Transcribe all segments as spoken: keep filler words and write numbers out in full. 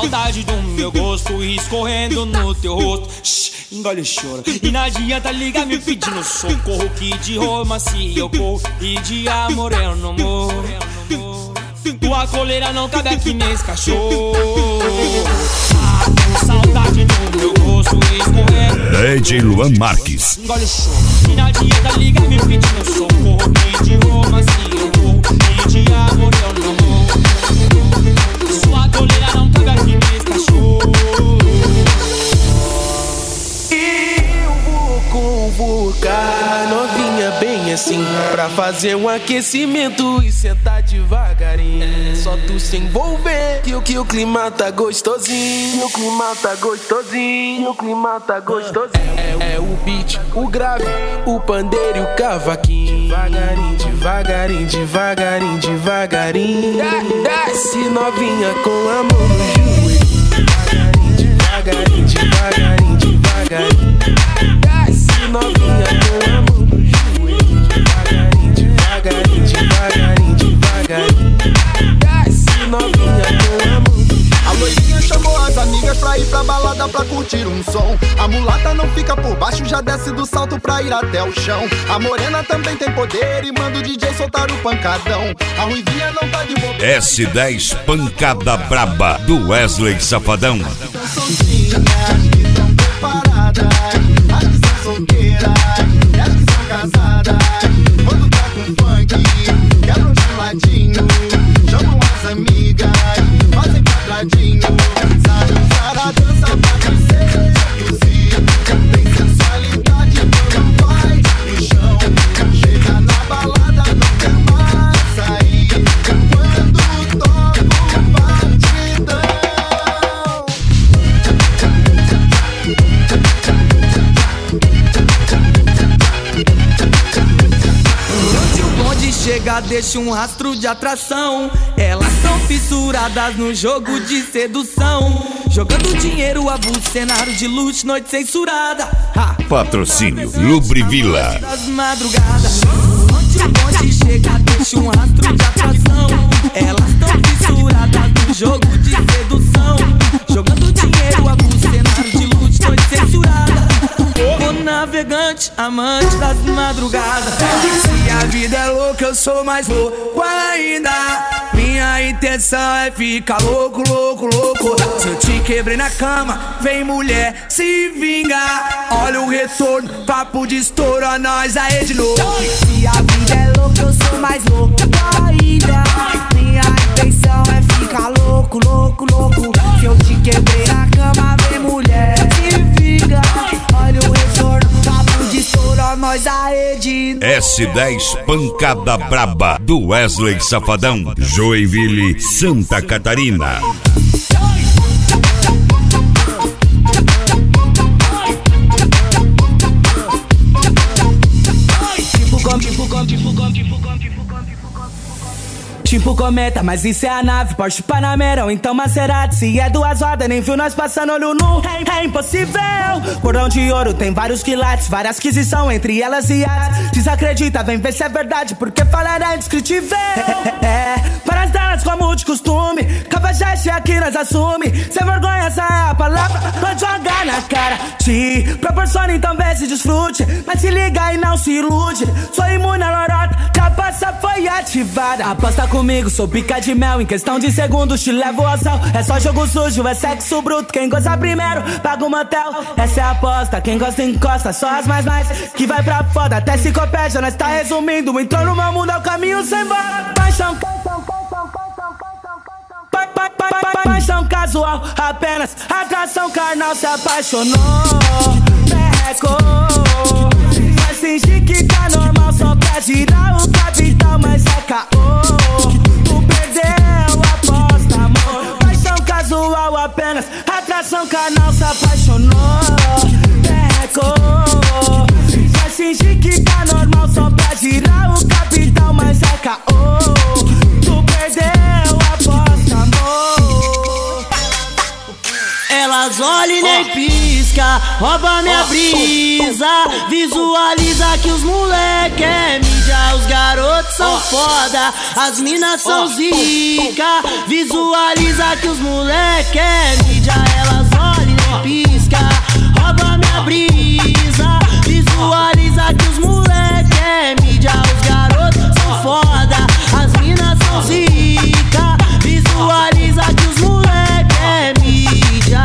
saudade do meu gosto escorrendo no teu rosto. Shhh, engole e chora. E não adianta ligar me pedindo socorro, que de romance eu corro e de amor eu não morro. Tua coleira não cabe aqui nesse cachorro. Ah, com saudade do meu gosto escorrendo. D J Luan Marques. Engole o choro. E não adianta ligar me pedindo socorro, que de romance eu corro e de amor eu não morro. Sua coleira não cabe aqui nesse cachorro. Eu vou convocar a novinha bem assim, pra fazer um aquecimento e sentar devagarinho. É só tu se envolver que o, que o clima tá gostosinho. O clima tá gostosinho. O clima tá gostosinho. É, é o beat, o grave, o pandeiro e o cavaquinho. Devagarinho, devagarinho, devagarinho, devagarinho. Desce novinha com a mão no joelho. Devagarinho, devagarinho, devagarinho, devagarinho. Desce novinha com a mão no joelho. Devagarinho, devagarinho, devagarinho, devagarinho. Desce novinha com a mão no joelho. A loirinha chamou as amigas pra ir pra balada pra curtir um som. A mulata não fica por baixo, já desce do salto pra ir até o chão. A morena também tem poder e manda o D J soltar o pancadão. A ruivinha não tá de bobeira. S dez Pancada Braba, do Wesley Safadão. As que são soltinhas, as que estão preparadas, as que são solteiras, as que são casadas. Quando tá com funk, quebram de ladinho, chamam as amigas, fazem quadradinho. Sabe usar a dança pra crescer, seduzir. Tem sensualidade quando vai no chão. Chega na balada, não quer mais sair. Quando toca o batidão. Onde o bonde chega, deixa um rastro de atração. Elas são fissuradas no jogo de sedução, jogando dinheiro, abuso, cenário de luxo, noite censurada. Ha! Patrocínio Lubrivila. Das madrugadas. Onde o bonde chega, deixa um rastro de atração. Elas são fissuradas no jogo de sedução, jogando dinheiro, abuso, cenário de luxo, noite censurada. O navegante, amante das madrugadas. Se a vida é louca, eu sou mais louco ainda. Minha intenção é ficar louco, louco, louco. Se eu te quebrei na cama, vem mulher, se vinga. Olha o retorno, papo de estouro, a nós aí de novo. Se a vida é louca, eu sou mais louco ainda. Minha intenção é ficar louco, louco, louco. Se eu te quebrei na cama, vem mulher, se vinga. Olha o retorno, papo de estouro, a nós aí de novo. S dez Pancada Braba, do Wesley Safadão, Joinville, Santa Catarina. Tipo cometa, mas isso é a nave, Porsche Panamera ou então Maserati. Se é duas rodas, nem viu nós passando olho nu. É impossível. Cordão de ouro tem vários quilates, várias aquisição, entre elas e as. Desacredita, vem ver se é verdade, porque falar é indescritível. É, é, é, para as delas como de costume, cafajeste aqui nós assume. Sem vergonha, essa é a palavra, pode jogar na cara. Te proporciona então vê se desfrute, mas se liga e não se ilude. Sou imune à lorota, já passa foi ativada. Aposta comigo, sou pica de mel, em questão de segundos te levo ao céu. É só jogo sujo, é sexo bruto, quem gosta primeiro paga o motel. Essa é a aposta, quem gosta encosta, só as mais mais que vai pra foda. Até enciclopédia, nós tá resumindo, entrou no meu mundo, é o caminho sem volta. Paixão, paixão casual, apenas atração carnal, se apaixonou. Perrecou, vai fingir que tá normal só pra girar o capital, mas é caô. Tu perdeu a aposta, amor. Paixão casual, apenas atração carnal, se apaixonou. Perrecou, vai fingir que tá normal só pra girar o capital, mas é caô. Tu perdeu a aposta, amor. Elas olham e nem pisca, rouba minha brisa. Visualiza que os moleque é mídia, os garotos são foda, as minas são zica. Visualiza Visualiza que os moleque é mídia, elas olham e pisca, rouba minha brisa. Visualiza que os moleque é mídia, os garotos são foda, as minas são zica. Visualiza que os moleque é mídia.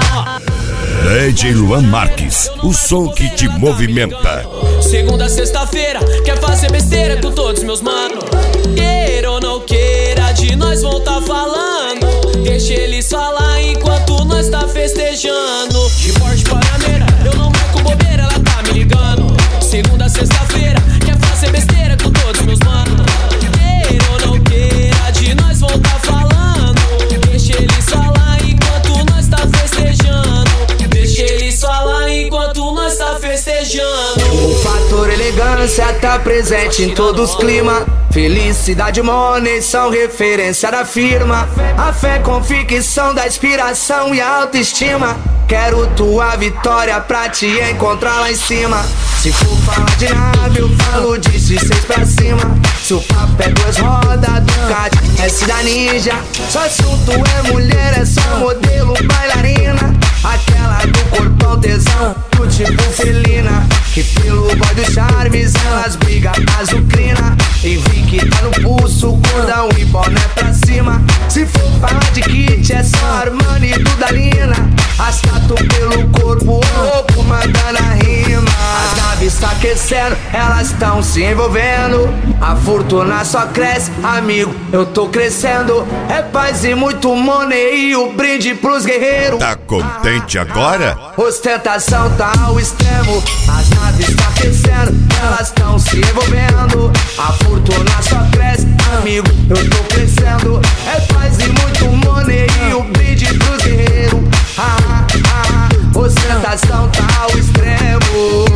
D J Luan Marques, o som que te movimenta. Segunda, sexta-feira, quer fazer besteira com todos meus manos. Queira ou não queira, de nós vão tá falando. Deixa eles falar enquanto nós tá festejando. De Porsche Panamera, eu não marco bobeira, ela tá me ligando. Segunda, sexta-feira, quer fazer besteira com todos meus manos. Queira ou não queira, de nós vão tá falando. Deixa eles falar enquanto nós tá festejando. Deixa eles falar enquanto nós tá festejando. O fator elegância tá presente em todos os climas. Felicidade e money são referência da firma. A fé, convicção da inspiração e a autoestima. Quero tua vitória pra te encontrar lá em cima. Se for falar de nave, eu falo de seis pra cima. Se o papo é duas rodas, Ducati, S da Ninja. Só assunto é mulher, é só modelo, bailarina. Aquela do corpão tesão, do tipo felina. Que pelo boy dos charmes, elas brigam azucrina. E vi que tá no pulso, cordão e boné pra cima. Se for falar de kit, é só Armani e Dudalina. As tatu pelo corpo, roubo mandando a rima. As naves tá aquecendo, elas tão se envolvendo. A fortuna só cresce, amigo, eu tô crescendo. É paz e muito money e o brinde pros guerreiros. Tá contente agora? Ostentação tá ao extremo. As naves tá aquecendo, elas tão se envolvendo. A fortuna só cresce, amigo, eu tô crescendo. É paz e muito money e o brinde pros guerreiros. Ah, ah, ah, ostentação tá ao extremo.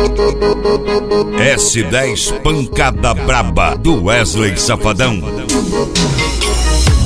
S dez Pancada Braba, do Wesley Safadão.